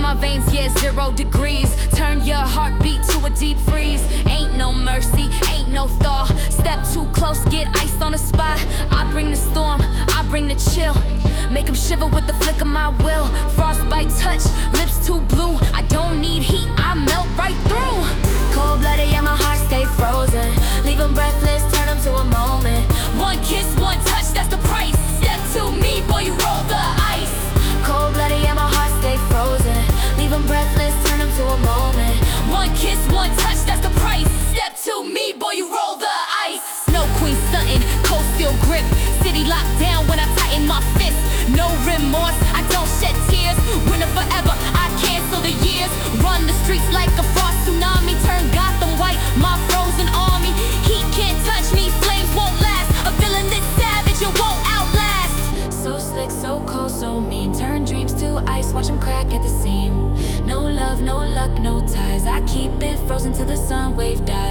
my veins, yeah, 0 degrees. Turn your heartbeat to a deep freeze. Ain't no mercy, ain't no thaw. Step too close, get iced on the spot. I bring the storm, I bring the chill. Make them shiver with the flick of my will. Frostbite touch, lips too blue. I don't need heat, I melt right through. Cold-blooded, yeah, my heart stay frozen. Leave them breathless, turn them to a moment. One kiss, one touch, that's the price. Step to me, boy, you roll the ice. Cold-blooded, yeah, my heart stay frozen. Leave them breathless, turn them to a moment. One kiss, one touch, that's the price. Step to me, boy, you roll the ice. Snow Queen stuntin', cold steel grip. City locked down when I tighten my fist. No remorse, I don't shed tears. Winter forever, I cancel the years. Run the streets like a frost tsunami. Turn Gotham white, my frozen army. Heat can't touch me, flames won't last. A villain this savage, it won't outlast. So slick, so cold, so mean. Turn dreams to ice, watch them crack at the seam. No love, no luck, no ties. I keep it frozen till the sun wave dies.